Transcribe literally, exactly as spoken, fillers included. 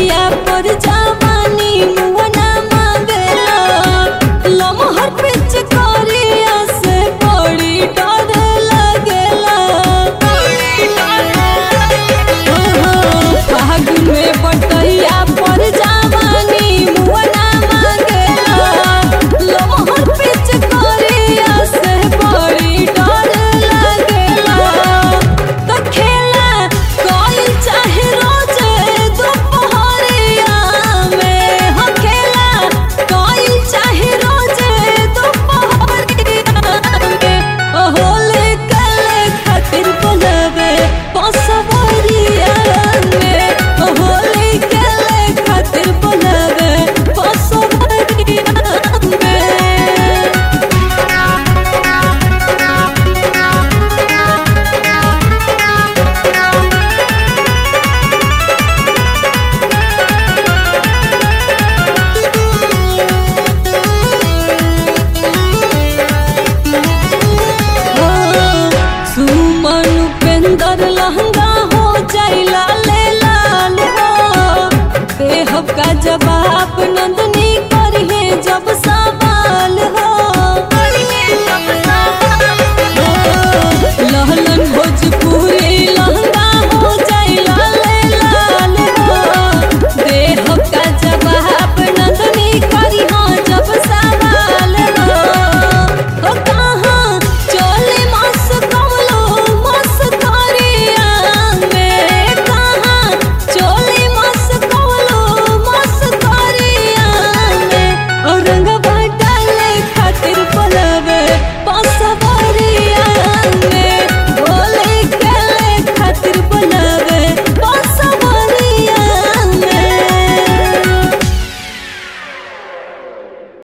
बटैया पर जवानी मुअना मांगेला लमहर पिच करिया से बड़ी डर लगेला फागुन में बटैया पर जवानी मुअना मांगेला लमहर पिच करिया से बड़ी डर लगेला तो खेला कोई चाहे रोज दोपहरिया में हो खेला कोई चाहे रोज दोपहरिया में होले कले खातिर बोलवे पसवरिया में होले कले खातिर बोलवे पसवरिया में। सुमन उपेंद्र लहंगा हो जाइला ले लाल हो देहब का जवाब